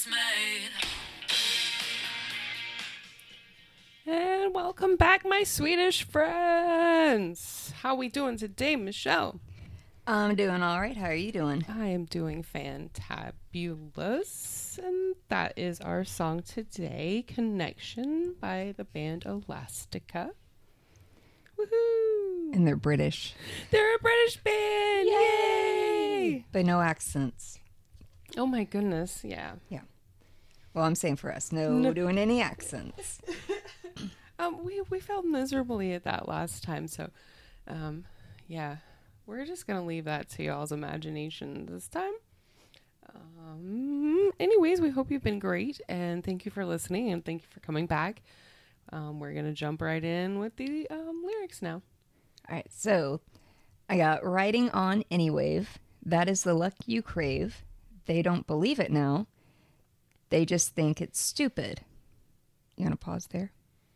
is made. And welcome back, my Swedish friends. How we doing today, Michelle? I'm doing all right. How are you doing? I am doing fantabulous. And that is our song today, Connection by the band Elastica. Woohoo! And they're British. They're a British band! Yay! But no accents. Oh my goodness, yeah. Well, I'm saying for us, no doing any accents. We felt miserably at that last time, so yeah. We're just gonna leave that to y'all's imagination this time. Anyways, we hope you've been great, and thank you for listening, and thank you for coming back. We're gonna jump right in with the lyrics now. All right, so I got riding on any wave. That is the luck you crave. They don't believe it now. They just think it's stupid. You want to pause there?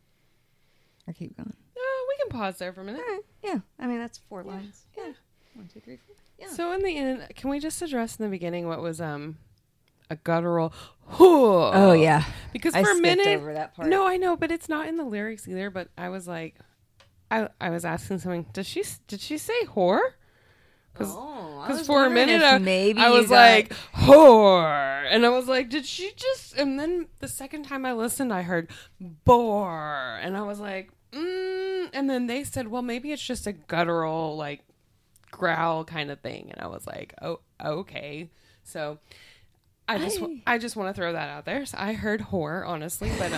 Or keep going? We can pause there for a minute. All right, yeah. I mean, that's 4 lines. Yeah. 1, 2, 3, 4. Yeah. So in the end, can we just address in the beginning what was a guttural? Oh yeah. Because I for a skipped minute, over that part. no, I know, but it's not in the lyrics either. But I was like, I was asking something. Did she say whore? Because for a minute I was like, whore. And I was like, did she just... And then the second time I listened, I heard bore. And I was like, And then they said, well, maybe it's just a guttural, like, growl kind of thing. And I was like, oh, okay. So I just want to throw that out there. So I heard whore, honestly. But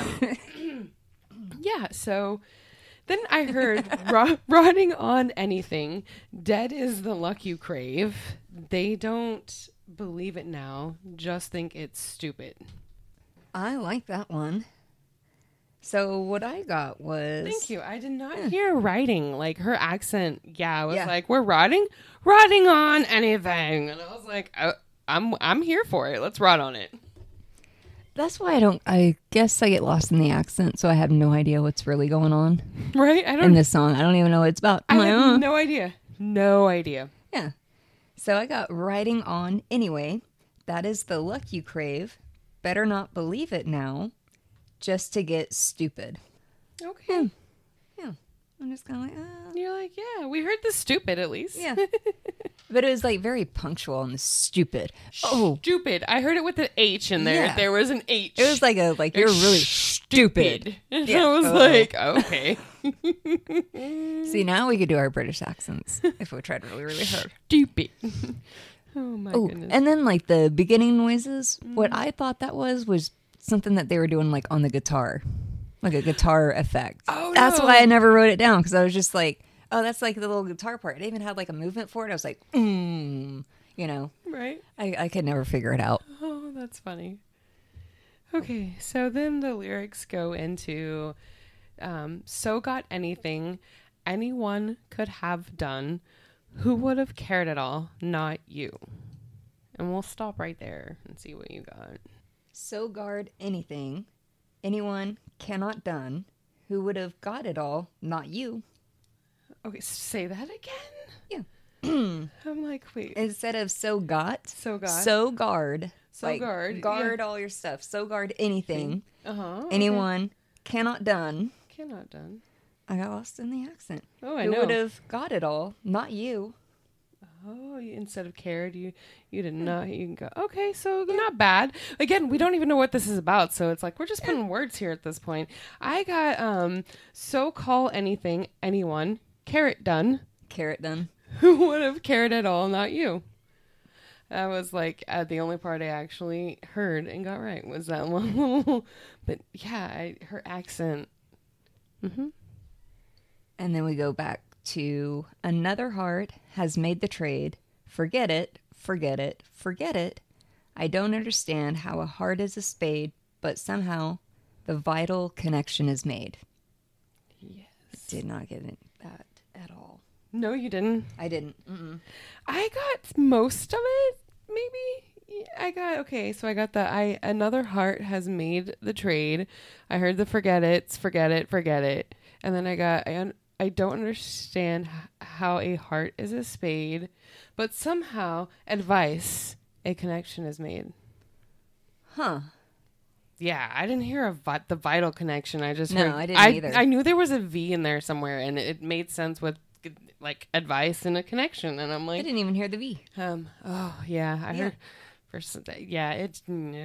yeah, so... Then I heard rotting on anything. Dead is the luck you crave. They don't believe it now. Just think it's stupid. I like that one. So what I got was... Thank you. I did not hear writing. Like her accent. Yeah, I was Yeah. like, we're rotting on anything. And I was like, I'm here for it. Let's rot on it. That's why I guess I get lost in the accent, so I have no idea what's really going on Right? in this song. I don't even know what it's about. I I'm like, have no idea. No idea. Yeah. So I got riding on anyway. That is the luck you crave. Better not believe it now, just to get stupid. Okay. Yeah. I'm just kind of like, You're like, yeah, we heard the stupid at least. yeah. But it was like very punctual on the stupid. Oh, Stupid. I heard it with an H in there. Yeah. There was an H. it was like you're really stupid. And Yeah. I was Oh. like, okay. See, now we could do our British accents if we tried really, really hard. Stupid. Oh my Oh, goodness. and then like the beginning noises, what I thought that was something that they were doing like on the guitar, like a guitar effect. Oh, That's no. why I never wrote it down, because I was just like, oh, that's like the little guitar part. It even had like a movement for it. I was like, you know, Right? I could never figure it out. Oh, that's funny. Okay, so then the lyrics go into so got anything anyone could have done. Who would have cared at all? Not you. And we'll stop right there and see what you got. So guard anything anyone cannot done. Who would have got it all? Not you. Okay, say that again? Yeah. I'm like, wait. Instead of so got. So got. So guard. So like, guard, Guard all your stuff. So guard anything. Uh-huh. Anyone cannot done. Cannot done. I got lost in the accent. Oh, I Who know. would have got it all? Not you. Oh, instead of cared, you did not. You can go. Okay, so not bad. Again, we don't even know what this is about, so it's like we're just putting words here at this point. I got so call anything, anyone, carrot done. Carrot done. Who would have cared at all? Not you. That was like the only part I actually heard and got right was that one. But yeah, her accent. Mm-hmm. And then we go back to another heart has made the trade. Forget it, forget it, forget it. I don't understand how a heart is a spade, but somehow the vital connection is made. Yes. Did not get that at all. No, you didn't. I didn't. Mm-mm. I got most of it, maybe. I got, okay, so I got another heart has made the trade. I heard the forget it. And then I got, I don't understand how a heart is a spade, but somehow advice, a connection is made. Huh. I didn't hear the vital connection. I just I didn't either. I knew there was a V in there somewhere, and it made sense with like advice and a connection. And I'm like, I didn't even hear the V. Oh yeah, I heard. It's.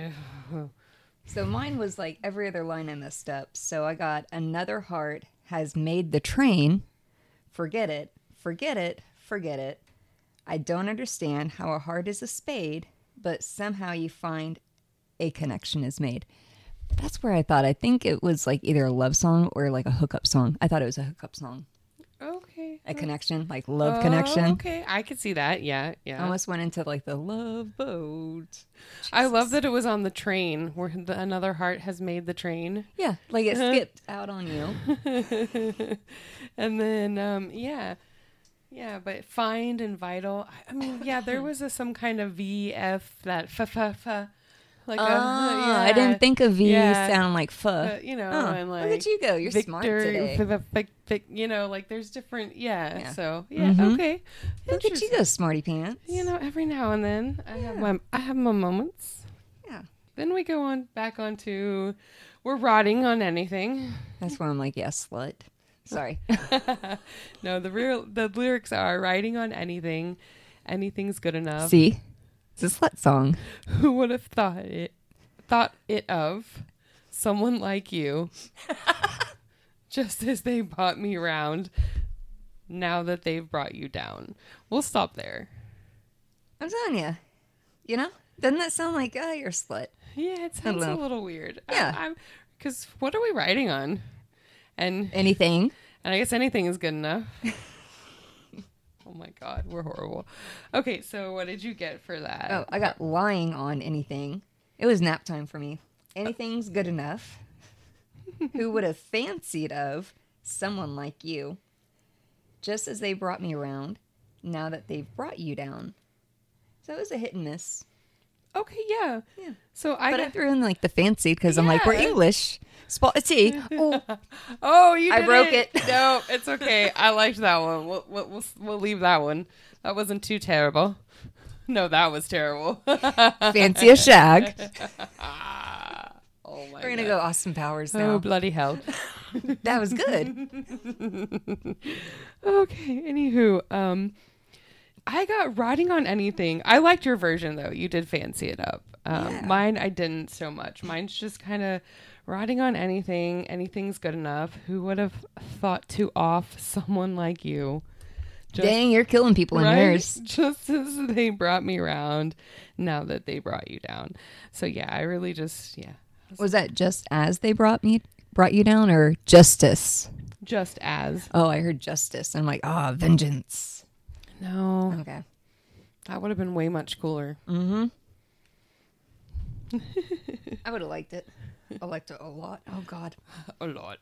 So mine was like every other line I messed up. So I got another heart has made the train. Forget it, forget it, forget it. I don't understand how a heart is a spade, but somehow you find a connection is made. That's where I think it was like either a love song or like a hookup song. I thought it was a hookup song. Okay. A connection, like love connection. Okay, I could see that. Yeah. I almost went into like the love boat. Jesus. I love that it was on the train where another heart has made the train. Yeah, like it skipped out on you. And then, yeah, but find and vital. I mean, yeah, there was some kind of VF that f. Like I didn't think of V sound like pho. You know, and like look at you go. You're Victor, smart today. You know, like there's different, So okay. Look at you go, smarty pants. You know, every now and then I have my moments. Yeah. Then we go on back onto we're rotting on anything. That's where I'm like, yes, slut. Sorry. No, the lyrics are riding on anything. Anything's good enough. See? It's a slut song. Who would have thought it of someone like you? Just as they brought me around, now that they've brought you down. We'll stop there. I'm telling you. You know? Doesn't that sound like, you're a slut? Yeah, it sounds a little weird. Yeah. Because what are we riding on? And anything. And I guess anything is good enough. Oh my God, we're horrible. Okay, so what did you get for that? Oh, I got lying on anything. It was nap time for me. Anything's good enough. Who would have fancied of someone like you? Just as they brought me around, now that they've brought you down. So it was a hit and miss. Okay, yeah. So I threw in like the fancy because I'm like, we're English. See. Oh, you did I broke it. No, it's okay. I liked that one. We'll leave that one. That wasn't too terrible. No, that was terrible. Fancy a shag. Oh my! We're gonna go Austin Powers now. Oh bloody hell! That was good. Okay. Anywho, I got riding on anything. I liked your version though. You did fancy it up. Mine, I didn't so much. Mine's just kind of riding on anything. Anything's good enough. Who would have thought to off someone like you? Dang, you're killing people in yours. Just as they brought me around, now that they brought you down. So yeah, I really just Was that just as they brought you down, or justice? Just as. Oh, I heard justice. I'm like, vengeance. No. Okay. That would have been way much cooler. Mm-hmm. I would have liked it. I liked it a lot. Oh, God. A lot.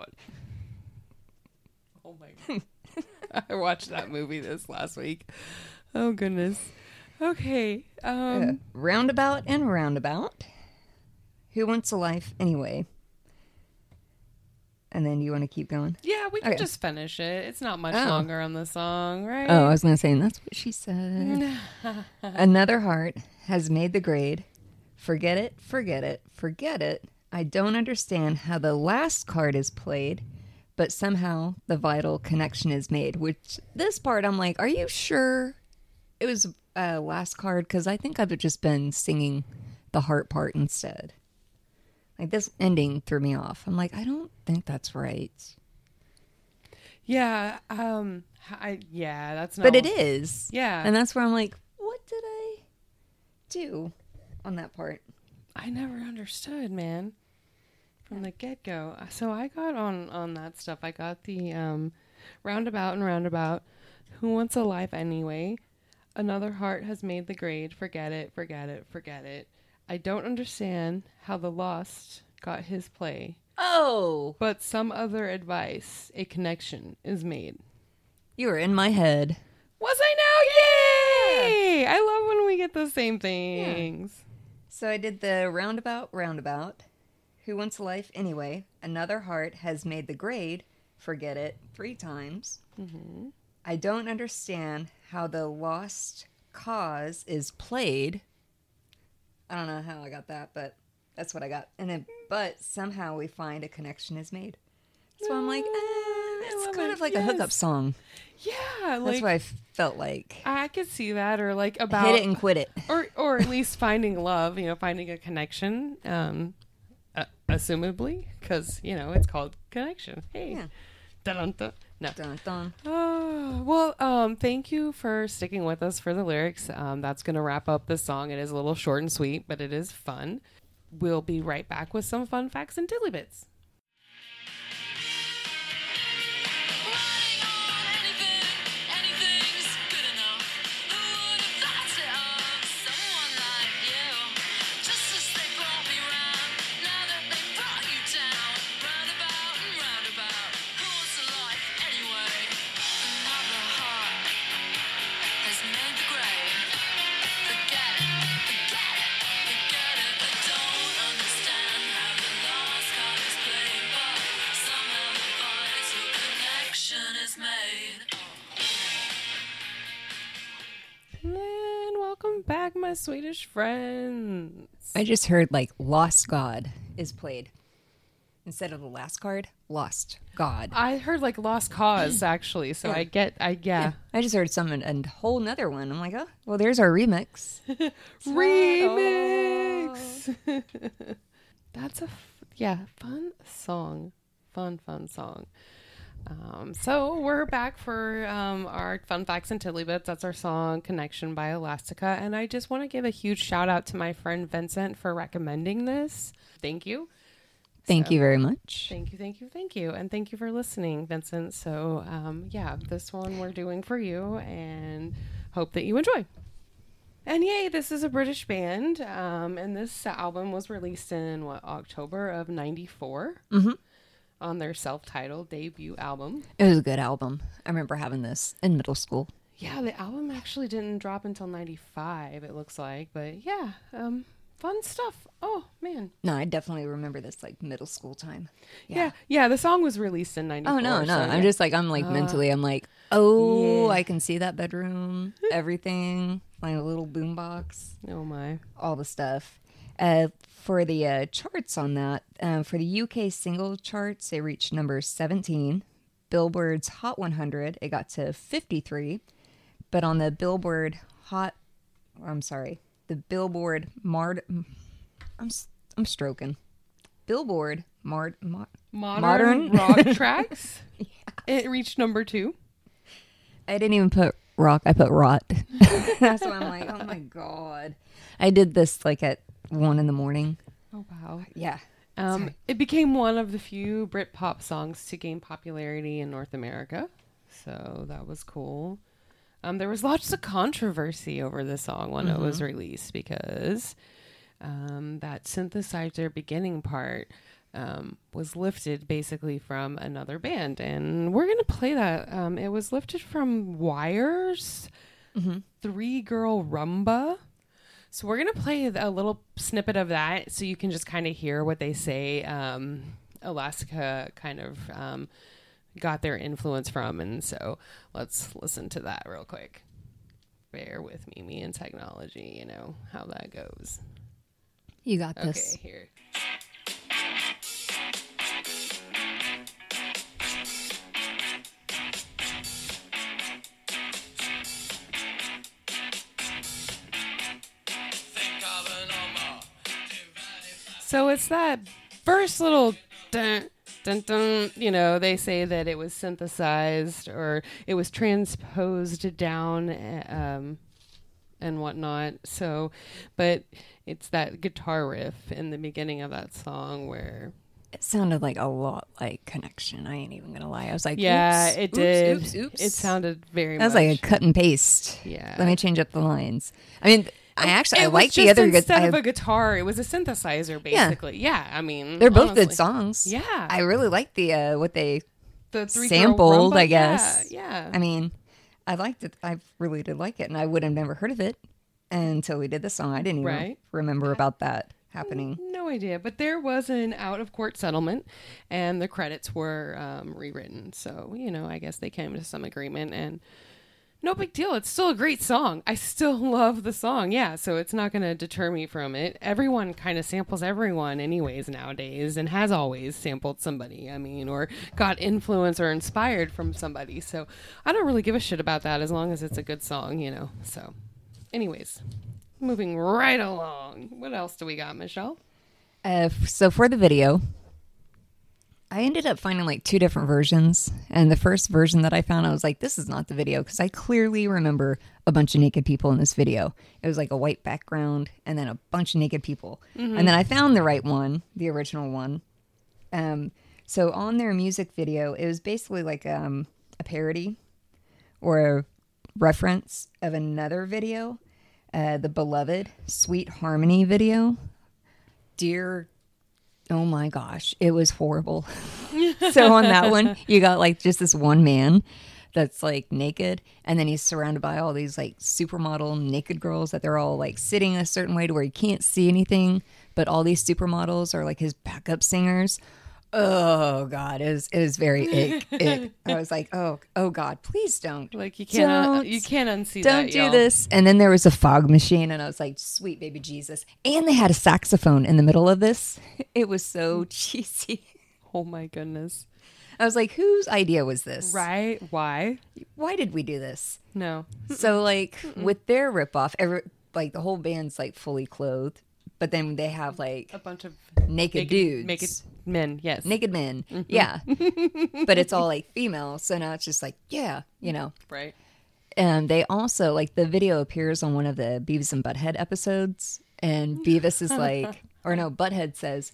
Oh, my God. I watched that movie this last week. Oh, goodness. Okay. Roundabout and roundabout. Who wants a life anyway? And then you want to keep going? Yeah, we can just finish it. It's not much longer on the song, right? Oh, I was going to say, and that's what she said. Another heart has made the grade. Forget it, forget it, forget it. I don't understand how the last card is played, but somehow the vital connection is made. Which, this part, I'm like, are you sure it was last card? Because I think I've just been singing the heart part instead. Like, this ending threw me off. I'm like, I don't think that's right. Yeah, that's not... But it is. Yeah. And that's where I'm like, what did I do on that part? I never understood, man, from the get-go. So I got on that stuff. I got the roundabout and roundabout. Who wants a life anyway? Another heart has made the grade. Forget it, forget it, forget it. I don't understand how the lost got his play. Oh! But some other advice, a connection is made. You were in my head. Was I now? Yay! Yeah. I love when we get the same things. Yeah. So I did the roundabout. Who wants a life anyway? Another heart has made the grade. Forget it 3 times. Mm-hmm. I don't understand how the lost cause is played. I don't know how I got that, but That's what I got. And then, but somehow we find a connection is made. So I'm like, it's kind of like a hookup song. Yeah, that's what I felt like. I could see that, or like about hit it and quit it, or at least finding love. Finding a connection. Assumably, because it's called connection. Hey, yeah. Dun-dun-dun. No. Dun-dun. Oh, well, thank you for sticking with us for the lyrics. That's going to wrap up this song. It is a little short and sweet, but it is fun. We'll be right back with some fun facts and tiddly bits. Back, my Swedish friends. I just heard like Lost God is played instead of the last card. Lost God. I heard like Lost Cause actually, so yeah. I just heard a whole nother one. I'm like, oh, well, there's our remix. Remix. That's a fun song. Fun song. So we're back for our fun facts and tiddly bits. That's our song Connection by Elastica. And I just want to give a huge shout out to my friend Vincent for recommending this. Thank you. Thank you very much. Thank you. And thank you for listening, Vincent. So this one we're doing for you and hope that you enjoy. And yay, this is a British band. And this album was released in October of 94. Mm-hmm. On their self-titled debut album. It was a good album. I remember having this in middle school. Yeah, the album actually didn't drop until 95, it looks like. But yeah, fun stuff. Oh, man. No, I definitely remember this like middle school time. Yeah, the song was released in 94. Oh, no. So, I'm just like, mentally, I'm like, I can see that bedroom, everything, like a little boombox. Oh, my. All the stuff. For the charts on that, for the UK single charts, they reached number 17. Billboard's Hot 100, it got to 53. But on the Billboard Billboard Modern Rock Tracks, It reached number 2. I didn't even put rock, I put rot. That's why I'm like, oh my God. I did this like at 1 a.m. Oh, wow. Yeah. It became one of the few Britpop songs to gain popularity in North America. So that was cool. There was lots of controversy over the song when it was released because that synthesizer beginning part was lifted basically from another band. And we're going to play that. It was lifted from Wire's 3-Girl Rumba. So we're going to play a little snippet of that so you can just kind of hear what they say Elastica kind of got their influence from. And so let's listen to that real quick. Bear with me and technology, you know how that goes. You got this. Okay, here. So it's that first little dun, dun, dun, they say that it was synthesized or it was transposed down and whatnot. So, but it's that guitar riff in the beginning of that song where... It sounded like a lot like Connection. I ain't even going to lie. I was like, yeah, oops, it did. Oops. It sounded very much... That was like a cut and paste. Yeah. Let me change up the lines. I mean... I like the other instead of a guitar, it was a synthesizer basically. Yeah, I mean they're both good songs. Yeah, I really like the what they sampled. Rumba, I guess. Yeah. I mean, I liked it. I really did like it, and I would have never heard of it until we did the song. I didn't even remember about that happening. No idea, but there was an out of court settlement, and the credits were rewritten. So I guess they came to some agreement and. no big deal. It's still a great song. I still love the song. Yeah, so it's not going to deter me from it. Everyone kind of samples everyone anyways nowadays and has always sampled somebody, I mean, or got influence or inspired from somebody. So I don't really give a shit about that as long as it's a good song, you know. So anyways, moving right along. What else do we got, Michelle? So for the video, I ended up finding like 2 different versions. And the first version that I found, I was like, this is not the video, because I clearly remember a bunch of naked people in this video. It was like a white background and then a bunch of naked people. Mm-hmm. And then I found the right one, the original one. So on their music video, it was basically like a parody or a reference of another video, the beloved Sweet Harmony video. Dear, oh my gosh, it was horrible. So on that one, you got like just this one man that's like naked, and then he's surrounded by all these like supermodel naked girls that they're all like sitting a certain way to where you can't see anything, but all these supermodels are like his backup singers. Oh God, it was very ick. I was like, oh God, please don't. Like you can't unsee that. Don't do this. And then there was a fog machine, and I was like, sweet baby Jesus. And they had a saxophone in the middle of this. It was so cheesy. Oh my goodness. I was like, whose idea was this? Right? Why did we do this? No. So like with their ripoff, like the whole band's like fully clothed, but then they have like a bunch of naked dudes. Naked men, yes. Naked men, yeah. But it's all like female, so now it's just like, yeah, you know. Right. And they also, like, the video appears on one of the Beavis and Butthead episodes, and Beavis is like, or no, Butthead says,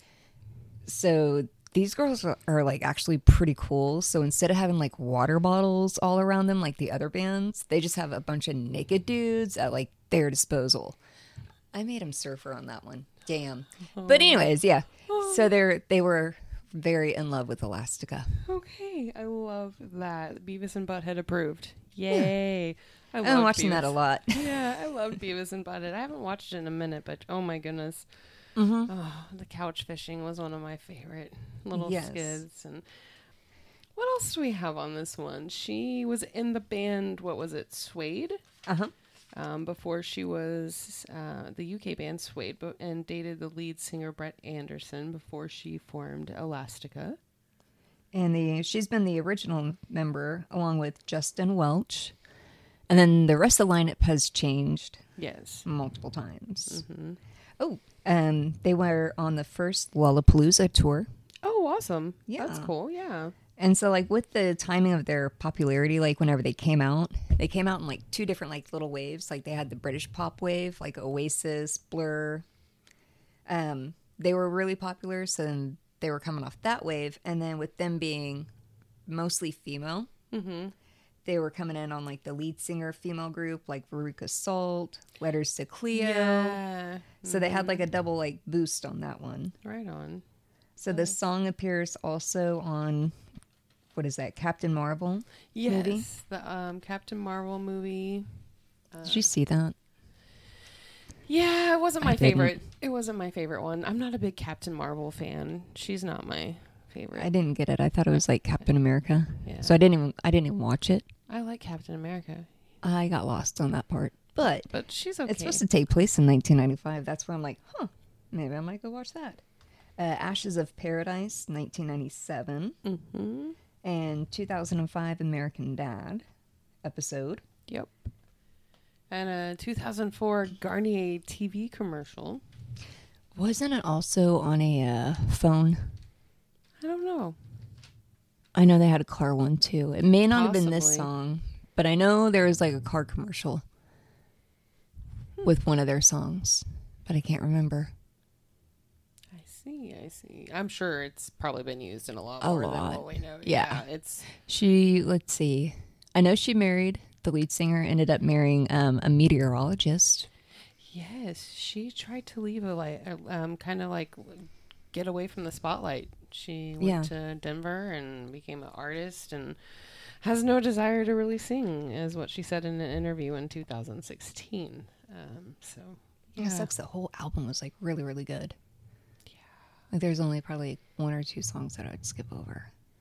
so these girls are like actually pretty cool, so instead of having like water bottles all around them like the other bands, they just have a bunch of naked dudes at like their disposal. I made him surfer on that one. Damn. But anyways, yeah. So they were very in love with Elastica. Okay. I love that. Beavis and Butthead approved. Yay. I've been watching that a lot. Yeah, I loved Beavis and Butthead. I haven't watched it in a minute, but oh my goodness. Mm-hmm. Oh, the couch fishing was one of my favorite little skids. And what else do we have on this one? She was in the band, what was it, Suede? Uh-huh. Before she was the UK band Suede, and dated the lead singer Brett Anderson before she formed Elastica. And she's been the original member along with Justin Welch. And then the rest of the lineup has changed. Yes. Multiple times. Mm-hmm. Oh, they were on the first Lollapalooza tour. Oh, awesome. Yeah. That's cool, yeah. And so, like, with the timing of their popularity, like, whenever they came out in, like, 2 different, like, little waves. Like, they had the British pop wave, like Oasis, Blur. They were really popular, so then they were coming off that wave. And then with them being mostly female, they were coming in on, like, the lead singer female group, like Veruca Salt, Letters to Cleo. Yeah. So they had, like, a double, like, boost on that one. Right on. So the song appears also on... What is that? Captain Marvel movie? Yes, the Captain Marvel movie. Did you see that? Yeah, it wasn't my favorite. It wasn't my favorite one. I'm not a big Captain Marvel fan. She's not my favorite. I didn't get it. I thought it was like Captain America. Yeah. So I didn't even watch it. I like Captain America. I got lost on that part. But she's okay. It's supposed to take place in 1995. That's where I'm like, maybe I might go watch that. Ashes of Paradise, 1997. Mm-hmm. And 2005 American Dad episode. Yep. And a 2004 Garnier TV commercial. Wasn't it also on a phone? I don't know. I know they had a car one too. It may not have been this song, but I know there was like a car commercial with one of their songs, but I can't remember. I see. I'm sure it's probably been used in a lot more than what we know. Yeah. Let's see. I know she married, the lead singer ended up marrying a meteorologist. Yes, she tried to leave kind of like get away from the spotlight. She went to Denver and became an artist and has no desire to really sing, is what she said in an interview in 2016. It sucks. The whole album was like really, really good. Like there's only probably 1 or 2 songs that I would skip over.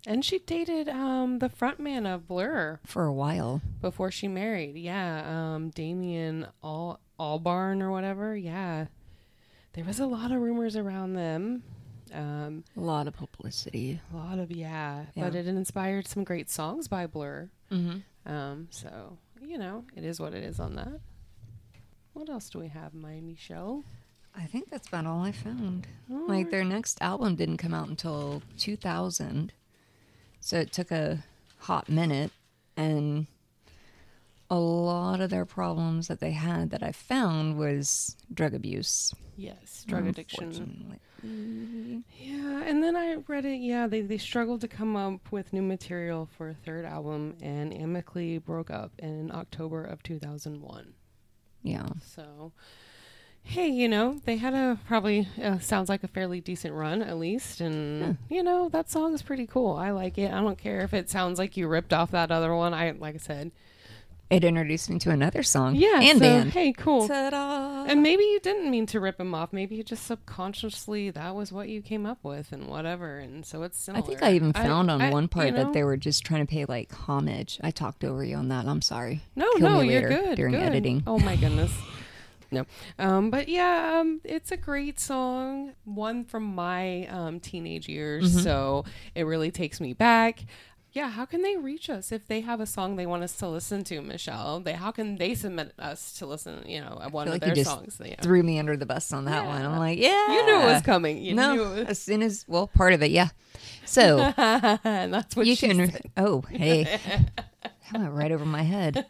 And she dated the frontman of Blur for a while before she married. Yeah, Damien Albarn or whatever. Yeah, there was a lot of rumors around them. A lot of publicity. A lot of but it inspired some great songs by Blur. Mm-hmm. So it is what it is on that. What else do we have, my Michelle? I think that's about all I found. Like, their next album didn't come out until 2000. So it took a hot minute. And a lot of their problems that they had that I found was drug abuse. Yes, drug addiction. Yeah, and then I read it. Yeah, they struggled to come up with new material for a third album and amicably broke up in October of 2001. Yeah. So... hey, they had probably sounds like a fairly decent run at least. And, that song is pretty cool. I like it. I don't care if it sounds like you ripped off that other one. Like I said, it introduced me to another song. Yeah. And band. Hey, cool. Ta-da. And maybe you didn't mean to rip him off. Maybe you just subconsciously, that was what you came up with and whatever. And so it's similar. I think I even found on one part that they were just trying to pay like homage. I talked over you on that. I'm sorry. No, you're good. During editing. Oh my goodness. No. But yeah, it's a great song. One from my teenage years. Mm-hmm. So it really takes me back. Yeah, how can they reach us if they have a song they want us to listen to, Michelle? How can they submit us to listen, one of their songs? Threw me under the bus on that one. I'm like, yeah. You knew it was coming. You knew it was... as soon as, part of it, yeah. So. And that's what you can. Said. Oh, hey. That went right over my head.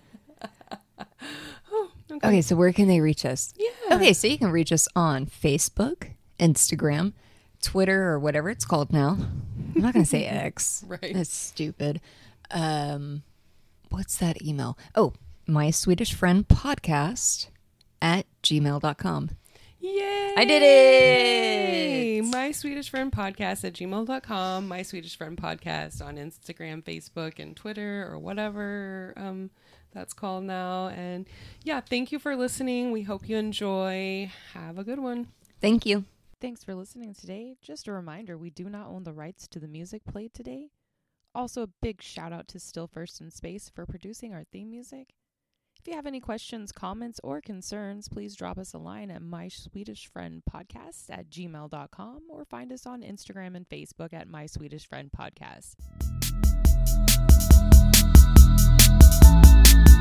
Okay, so where can they reach us? Yeah. Okay, so you can reach us on Facebook, Instagram, Twitter, or whatever it's called now. I'm not going to say X. Right. That's stupid. What's that email? Oh, My Swedish Friend Podcast @gmail.com. Yay! I did it! My Swedish Friend Podcast @gmail.com. My Swedish Friend Podcast on Instagram, Facebook, and Twitter, or whatever that's called now. And yeah, thank you for listening. We hope you enjoy. Have a good one. Thank you. Thanks for listening today. Just a reminder, we do not own the rights to the music played today. Also, a big shout out to Still First in Space for producing our theme music. If you have any questions, comments, or concerns, please drop us a line at myswedishfriendpodcast @gmail.com or find us on Instagram and Facebook at My Swedish Friend Podcast.